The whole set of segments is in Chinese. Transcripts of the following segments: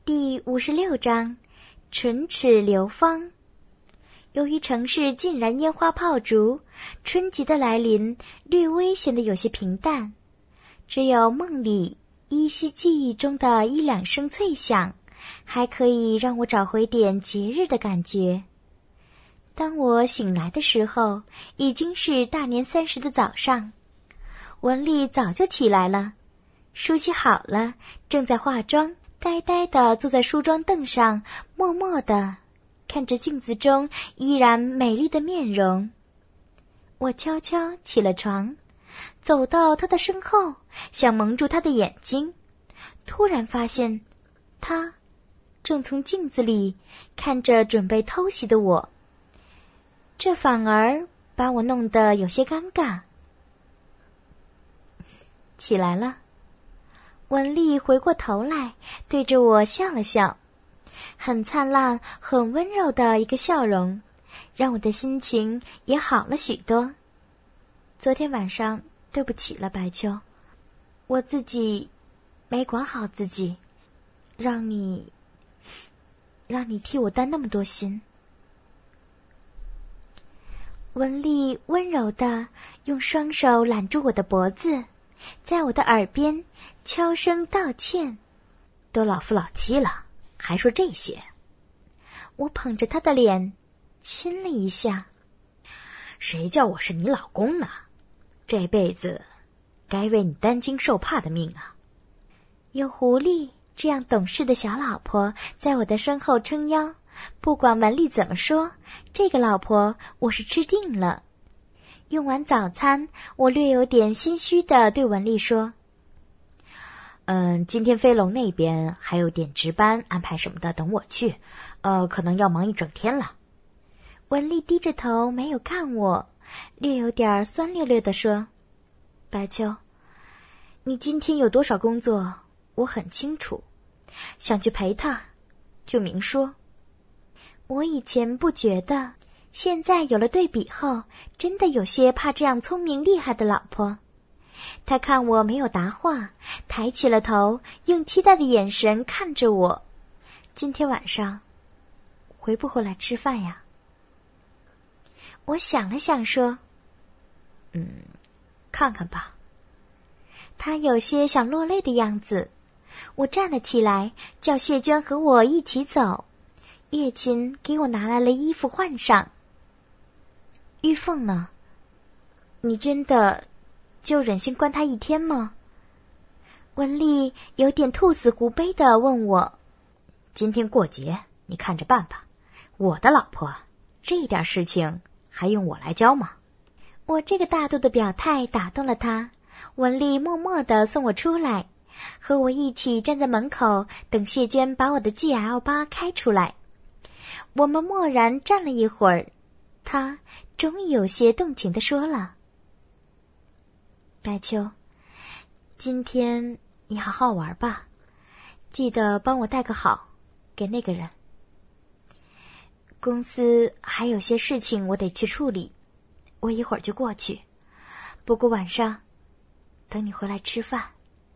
第56章，唇齿流芳。由于城市尽燃烟花炮竹，春节的来临略微显得有些平淡，只有梦里依稀记忆中的一两声脆响，还可以让我找回点节日的感觉。当我醒来的时候，已经是大年30的早上。文丽早就起来了，梳洗好了，正在化妆，呆呆地坐在梳妆凳上，默默地看着镜子中依然美丽的面容。我悄悄起了床，走到她的身后，想蒙住她的眼睛，突然发现她正从镜子里看着准备偷袭的我，这反而把我弄得有些尴尬。起来了。文丽回过头来，对着我笑了笑，很灿烂很温柔的一个笑容，让我的心情也好了许多。昨天晚上对不起了，白秋，我自己没管好自己，让你替我担那么多心。文丽温柔地用双手揽住我的脖子，在我的耳边悄声道歉。 都老夫老妻了，还说这些。 我捧着他的脸亲了一下。 谁叫我是你老公呢？这辈子该为你担惊受怕的命啊。 有狐狸这样懂事的小老婆在我的身后撑腰，不管文丽怎么说，这个老婆我是吃定了。用完早餐，我略有点心虚地对文丽说， 今天飞龙那边还有点值班安排什么的，等我去，可能要忙一整天了。 文丽低着头没有看我，略有点酸溜溜地说，白秋，你今天有多少工作我很清楚，想去陪他就明说。我以前不觉得，现在有了对比后，真的有些怕这样聪明厉害的老婆。他看我没有答话，抬起了头，用期待的眼神看着我。今天晚上回不回来吃饭呀？我想了想说， 看看吧。 他有些想落泪的样子。我站了起来，叫谢娟和我一起走。月琴给我拿来了衣服换上。玉凤呢？你真的就忍心关他一天吗？文丽有点兔死狐悲地问我。 今天过节，你看着办吧。我的老婆，这点事情还用我来教吗？ 我这个大度的表态打动了他。文丽默默地送我出来，和我一起站在门口等谢娟把我的 GL8 开出来。我们默然站了一会儿，他终于有些动情地说了，白秋，今天你好好玩吧，记得帮我带个好给那个人。公司还有些事情我得去处理，我一会儿就过去，不过晚上等你回来吃饭。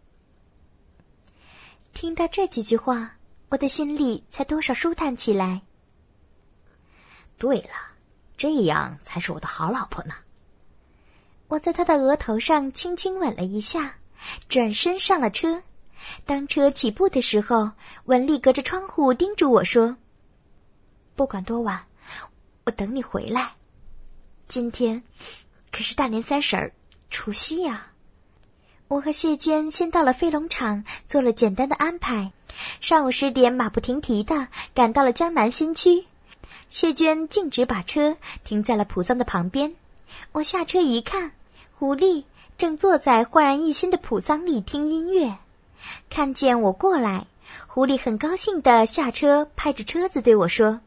听到这几句话，我的心里才多少舒坦起来。 对了，这样才是我的好老婆呢。 我在他的额头上轻轻吻了一下，转身上了车。当车起步的时候，文丽隔着窗户叮嘱我说，不管多晚，我等你回来。今天可是大年30，除夕呀。我和谢娟先到了飞龙场，做了简单的安排。上午10点马不停蹄地赶到了江南新区。谢娟径直把车停在了普桑的旁边。我下车一看，狐狸正坐在焕然一新的普桑里听音乐。看见我过来，狐狸很高兴地下车，拍着车子对我说，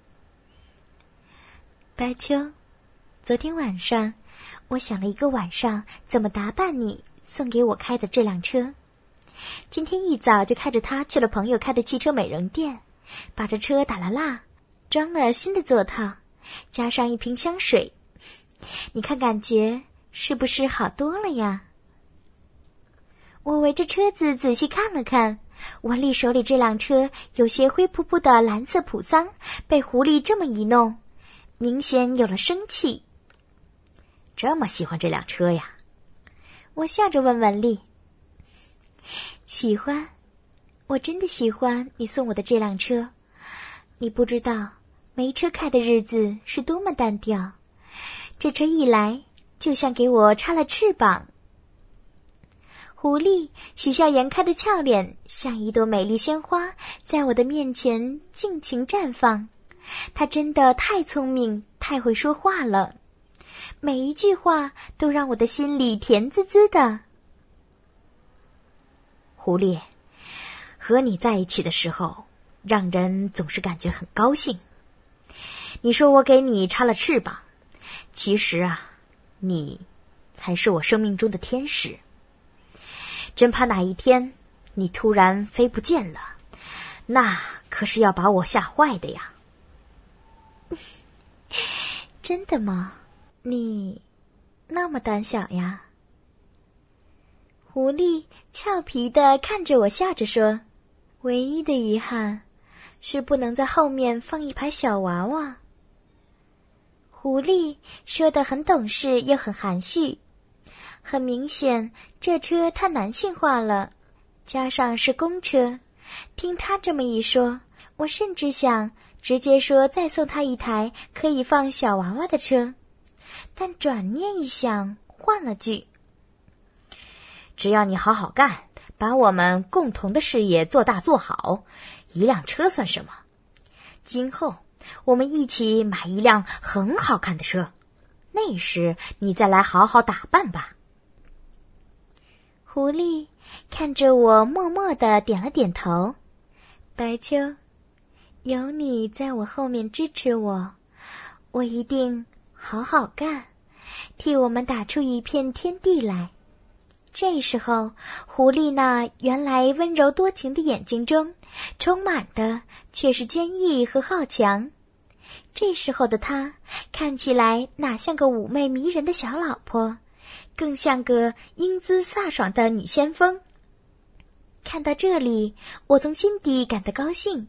白秋，昨天晚上我想了一个晚上怎么打扮你送给我开的这辆车。今天一早就开着它去了朋友开的汽车美容店，把这车打了蜡，装了新的座套，加上一瓶香水，你看感觉是不是好多了呀？我围着车子仔细看了看， 文丽手里这辆车有些灰扑扑的蓝色普桑，被狐狸这么一弄，明显有了生气。 这么喜欢这辆车呀？ 我笑着问文丽。喜欢，我真的喜欢你送我的这辆车。你不知道，没车开的日子是多么单调。这车一来，就像给我插了翅膀。狐狸喜笑颜开的俏脸像一朵美丽鲜花，在我的面前尽情绽放。它真的太聪明，太会说话了，每一句话都让我的心里甜滋滋的。 狐狸，和你在一起的时候，让人总是感觉很高兴。你说我给你插了翅膀，其实啊，你才是我生命中的天使。真怕哪一天你突然飞不见了，那可是要把我吓坏的呀。 真的吗？你那么胆小呀？狐狸俏皮地看着我，笑着说，唯一的遗憾是不能在后面放一排小娃娃。狐狸说得很懂事又很含蓄，很明显这车太男性化了，加上是公车，听他这么一说，我甚至想直接说再送他一台可以放小娃娃的车，但转念一想，换了句， 只要你好好干，把我们共同的事业做大做好，一辆车算什么？今后我们一起买一辆很好看的车，那时你再来好好打扮吧。 狐狸看着我默默地点了点头。白秋，有你在我后面支持我，我一定好好干，替我们打出一片天地来。这时候，狐狸那原来温柔多情的眼睛中，充满的却是坚毅和好强。这时候的她，看起来哪像个妩媚迷人的小老婆，更像个英姿飒爽的女先锋。看到这里，我从心底感到高兴。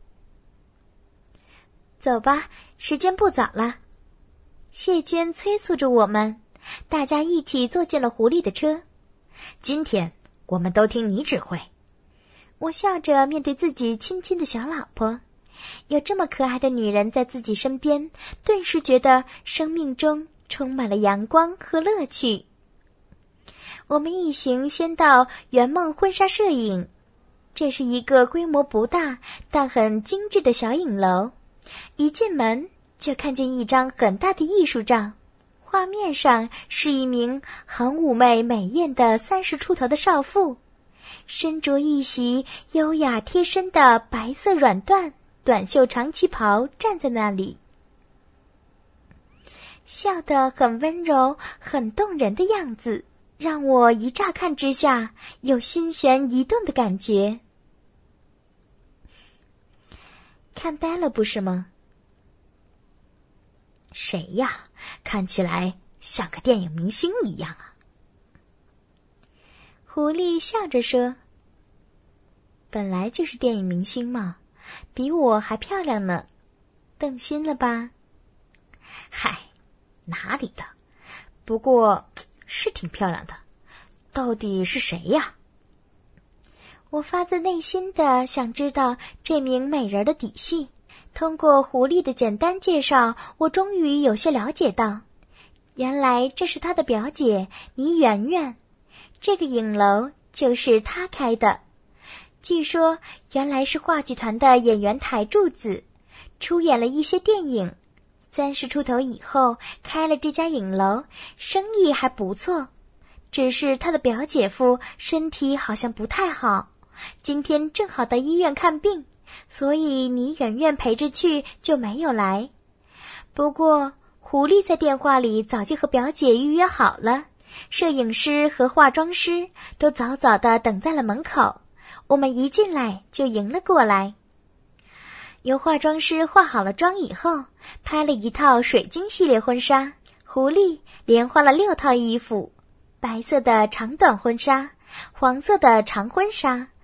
走吧，时间不早了。谢娟催促着我们，大家一起坐进了狐狸的车。 今天我们都听你指挥。 我笑着面对自己亲亲的小老婆，有这么可爱的女人在自己身边，顿时觉得生命中充满了阳光和乐趣。我们一行先到圆梦婚纱摄影，这是一个规模不大但很精致的小影楼。一进门就看见一张很大的艺术照，画面上是一名很妩媚美艳的30出头的少妇，身着一袭优雅贴身的白色软缎短袖长旗袍，站在那里，笑得很温柔很动人的样子，让我一乍看之下有心弦移动的感觉。看呆了不是吗？ 谁呀？看起来像个电影明星一样啊。 狐狸笑着说，本来就是电影明星嘛，比我还漂亮呢，动心了吧？ 嗨，哪里的，不过是挺漂亮的，到底是谁呀？ 我发自内心的想知道这名美人的底细。通过狐狸的简单介绍，我终于有些了解到，原来这是她的表姐倪媛媛，这个影楼就是她开的。据说原来是话剧团的演员台柱子，出演了一些电影，30出头以后开了这家影楼，生意还不错。只是她的表姐夫身体好像不太好，今天正好到医院看病，所以倪媛媛陪着去就没有来。不过狐狸在电话里早就和表姐预约好了，摄影师和化妆师都早早的等在了门口，我们一进来就迎了过来。由化妆师化好了妆以后，拍了一套水晶系列婚纱，狐狸连换了6套衣服，白色的长短婚纱，黄色的长婚纱，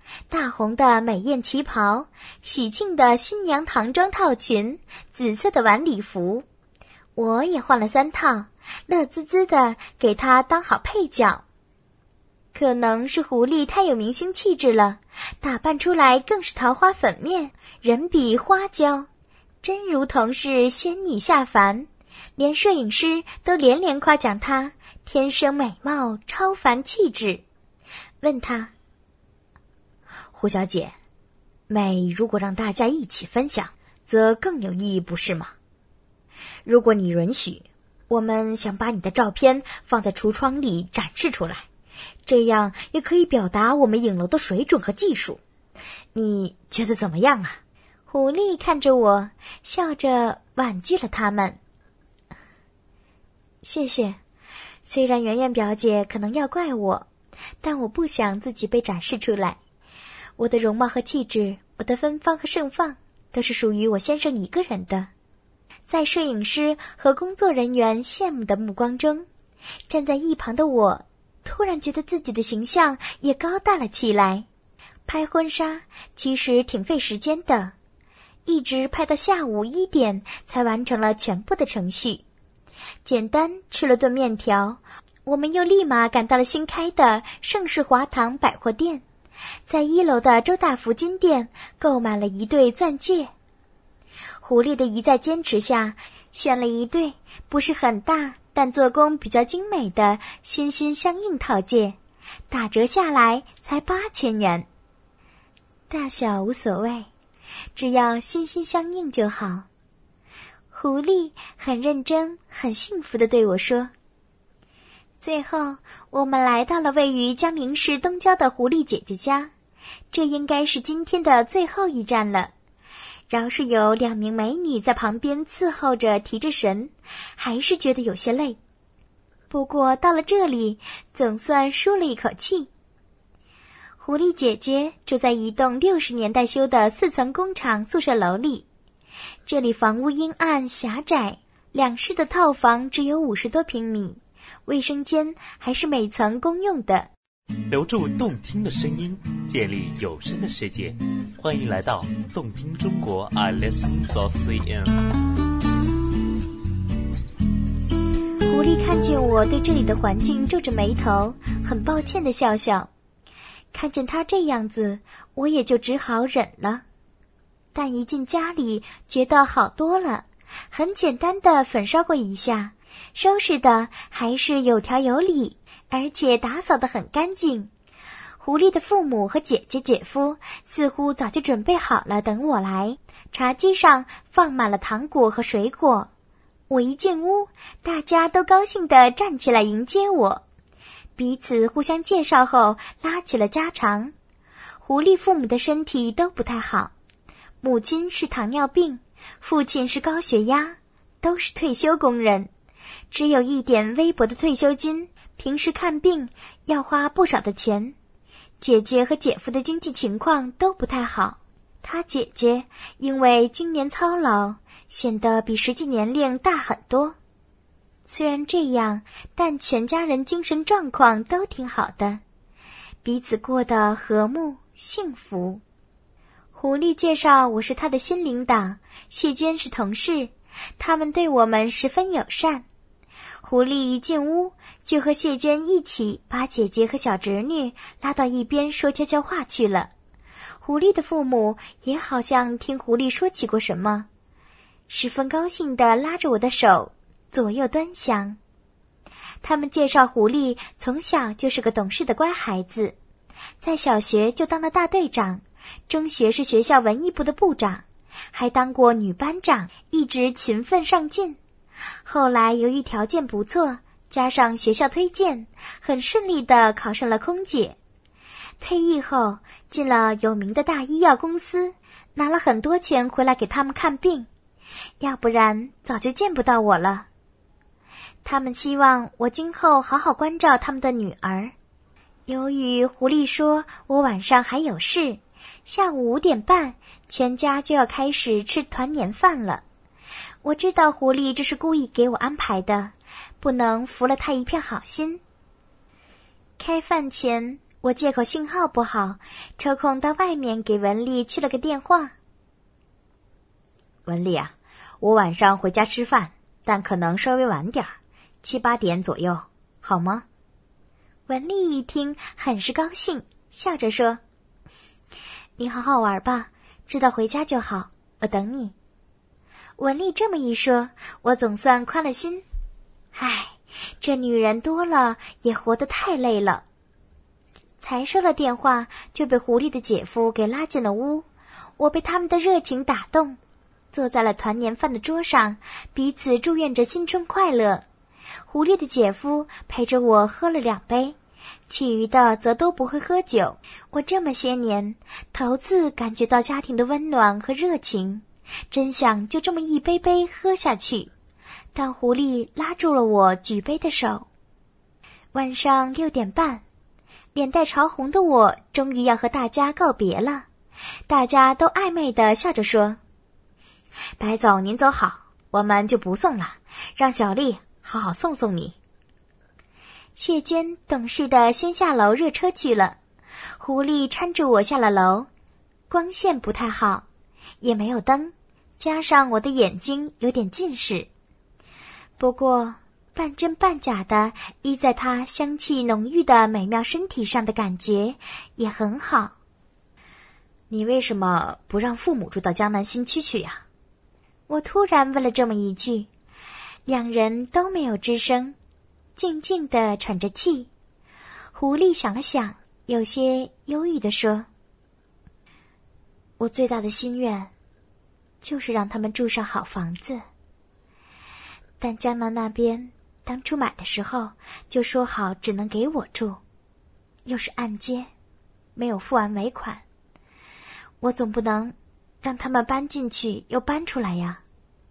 大红的美艳旗袍，喜庆的新娘唐装套裙，紫色的晚礼服。我也换了3套，乐滋滋的给她当好配角。可能是狐狸太有明星气质了，打扮出来更是桃花粉面，人比花娇，真如同是仙女下凡，连摄影师都连连夸奖她天生美貌，超凡气质。问她， 胡小姐，美如果让大家一起分享，则更有意义，不是吗？如果你允许，我们想把你的照片放在橱窗里展示出来，这样也可以表达我们影楼的水准和技术。你觉得怎么样啊？ 狐狸看着我，笑着婉拒了他们。谢谢，虽然圆圆表姐可能要怪我，但我不想自己被展示出来。我的容貌和气质，我的芬芳和盛放，都是属于我先生一个人的。在摄影师和工作人员羡慕的目光中，站在一旁的我突然觉得自己的形象也高大了起来。拍婚纱其实挺费时间的，一直拍到下午1点才完成了全部的程序。简单吃了顿面条，我们又立马赶到了新开的盛世华堂百货店，在1楼的周大福金店购买了1对钻戒。狐狸的一再坚持下，选了1对不是很大但做工比较精美的心心相印套戒，打折下来才8000元。大小无所谓，只要心心相印就好。狐狸很认真很幸福地对我说。最后我们来到了位于江陵市东郊的狐狸姐姐家，这应该是今天的最后一站了。饶是有2名美女在旁边伺候着提着神，还是觉得有些累。不过到了这里，总算舒了一口气。狐狸姐姐住在一栋60年代修的4层工厂宿舍楼里，这里房屋阴暗狭窄，2室的套房只有50多平米，卫生间还是每层公用的。 留住动听的声音，建立有声的世界，欢迎来到动听中国 iListen.cn。 狐狸看见我对这里的环境皱着眉头，很抱歉地笑笑。看见他这样子，我也就只好忍了。但一进家里，觉得好多了，很简单的粉刷过一下，收拾的还是有条有理，而且打扫得很干净。狐狸的父母和姐姐姐夫似乎早就准备好了等我来，茶几上放满了糖果和水果。我一进屋，大家都高兴地站起来迎接我，彼此互相介绍后拉起了家常。狐狸父母的身体都不太好，母亲是糖尿病，父亲是高血压，都是退休工人，只有一点微薄的退休金，平时看病要花不少的钱。姐姐和姐夫的经济情况都不太好，他姐姐因为经年操劳，显得比实际年龄大很多。虽然这样，但全家人精神状况都挺好的，彼此过得和睦幸福。狐狸介绍我是他的新领导，谢娟是同事，他们对我们十分友善。狐狸一进屋，就和谢娟一起把姐姐和小侄女拉到一边说悄悄话去了。狐狸的父母也好像听狐狸说起过什么，十分高兴地拉着我的手左右端详。他们介绍狐狸从小就是个懂事的乖孩子，在小学就当了大队长，中学是学校文艺部的部长，还当过女班长，一直勤奋上进。后来由于条件不错，加上学校推荐，很顺利地考上了空姐。退役后进了有名的大医药公司，拿了很多钱回来给他们看病，要不然早就见不到我了。他们希望我今后好好关照他们的女儿。由于狐狸说我晚上还有事，下午5点半全家就要开始吃团年饭了。我知道狐狸这是故意给我安排的，不能服了他一片好心。开饭前， 我借口信号不好，抽空到外面给文丽去了个电话。 文丽啊，我晚上回家吃饭，但可能稍微晚点，7、8点左右，好吗？ 文丽一听很是高兴，笑着说：你好好玩吧，知道回家就好，我等你。文丽这么一说，我总算宽了心。唉，这女人多了也活得太累了。才收了电话，就被狐狸的姐夫给拉进了屋。我被他们的热情打动，坐在了团年饭的桌上，彼此祝愿着新春快乐。狐狸的姐夫陪着我喝了2杯，其余的则都不会喝酒。我这么些年头次感觉到家庭的温暖和热情，真想就这么一杯杯喝下去，但狐狸拉住了我举杯的手。晚上6点半，脸带潮红的我终于要和大家告别了。大家都暧昧地笑着说：白总您走好，我们就不送了，让小丽好好送送你。谢娟懂事的先下楼热车去了，狐狸搀着我下了楼。光线不太好，也没有灯，加上我的眼睛有点近视，不过半真半假的依在他香气浓郁的美妙身体上的感觉也很好。 你为什么不让父母住到江南新区去呀？ 我突然问了这么一句，两人都没有吱声，静静地喘着气。狐狸想了想，有些忧郁地说：我最大的心愿就是让他们住上好房子，但江南那边当初买的时候就说好只能给我住，又是按揭，没有付完尾款，我总不能让他们搬进去又搬出来呀。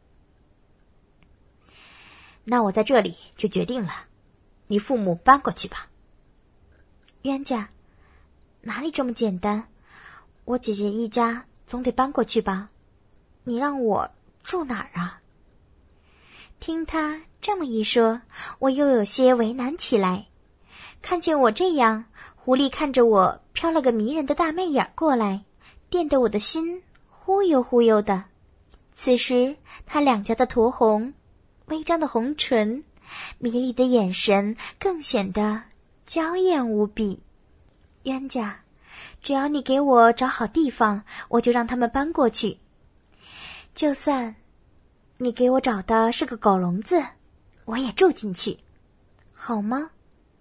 那我在这里就决定了，你父母搬过去吧。 冤家，哪里这么简单？我姐姐一家总得搬过去吧？你让我住哪儿啊？听他这么一说，我又有些为难起来。看见我这样，狐狸看着我飘了个迷人的大媚眼过来，电得我的心忽悠忽悠的。此时他两颊的酡红，微张的红唇，迷离的眼神更显得娇艳无比。冤家，只要你给我找好地方，我就让他们搬过去。就算你给我找的是个狗笼子，我也住进去，好吗？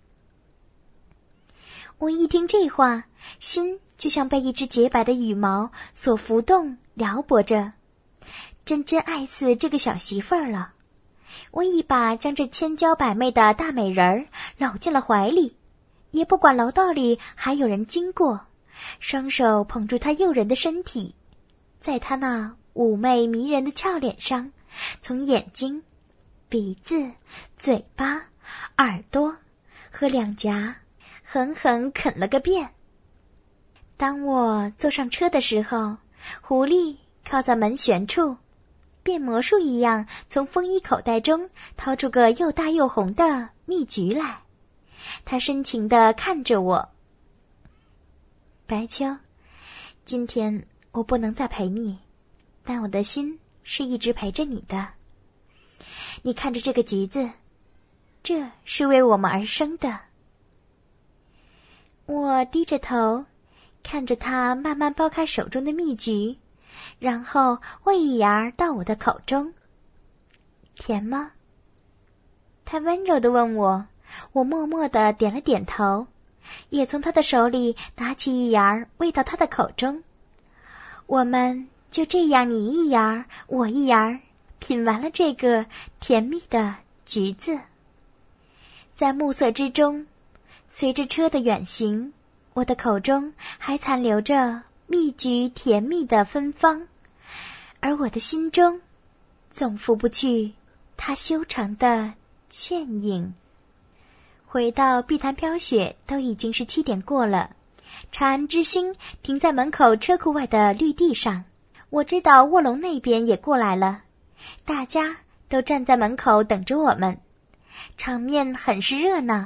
我一听这话，心就像被一只洁白的羽毛所浮动撩拨着，真真爱死这个小媳妇儿了。我一把将这千娇百媚的大美人儿搂进了怀里，也不管楼道里还有人经过，双手捧住她诱人的身体，在她那妩媚迷人的俏脸上，从眼睛、鼻子、嘴巴、耳朵和两颊狠狠啃了个遍。当我坐上车的时候，狐狸靠在门旋处，变魔术一样从风衣口袋中掏出个又大又红的蜜橘来。他深情地看着我：白秋，今天我不能再陪你，但我的心是一直陪着你的。你看着这个橘子，这是为我们而生的。我低着头看着他慢慢剥开手中的蜜橘，然后喂一芽到我的口中。甜吗？他温柔地问我，我默默地点了点头，也从他的手里拿起一芽喂到他的口中。我们就这样你一芽我一芽品完了这个甜蜜的橘子。在暮色之中，随着车的远行，我的口中还残留着蜜橘甜蜜的芬芳，而我的心中总拂不去它修长的倩影。回到碧潭飘雪都已经是7点过了，长安之星停在门口车库外的绿地上。我知道卧龙那边也过来了，大家都站在门口等着我们，场面很是热闹。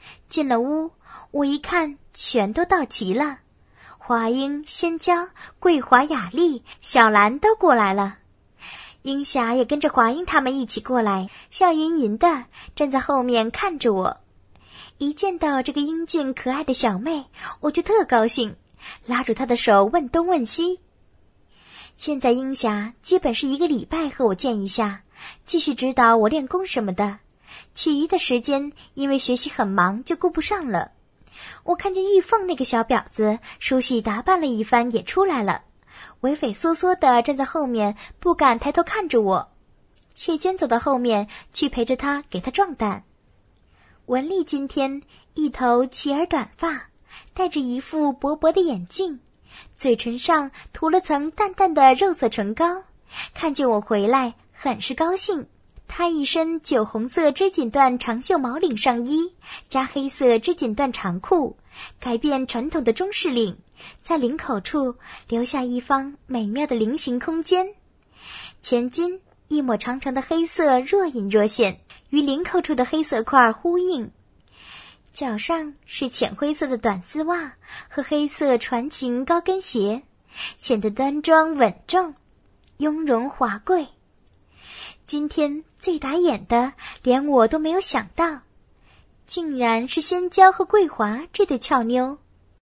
进了屋，我一看，全都到齐了。华英、仙娇、桂华、雅丽、小兰都过来了。英霞也跟着华英他们一起过来，笑吟吟的站在后面看着我。一见到这个英俊可爱的小妹，我就特高兴，拉住她的手问东问西。现在英霞基本是1个礼拜和我见一下，继续指导我练功什么的，其余的时间因为学习很忙就顾不上了。我看见玉凤那个小婊子梳洗打扮了一番也出来了，畏畏缩缩的站在后面，不敢抬头看着我。谢娟走到后面去陪着她，给她壮胆。文丽今天一头齐耳短发，戴着一副薄薄的眼镜，嘴唇上涂了层淡淡的肉色唇膏，看见我回来很是高兴。她一身酒红色织锦缎长袖毛领上衣，加黑色织锦缎长裤，改变传统的中式领，在领口处留下一方美妙的菱形空间。前襟一抹长长的黑色若隐若现，与领口处的黑色块呼应。脚上是浅灰色的短丝袜和黑色船形高跟鞋，显得端庄稳重，雍容华贵。今天最打眼的，连我都没有想到，竟然是仙娇和桂华这对俏妞。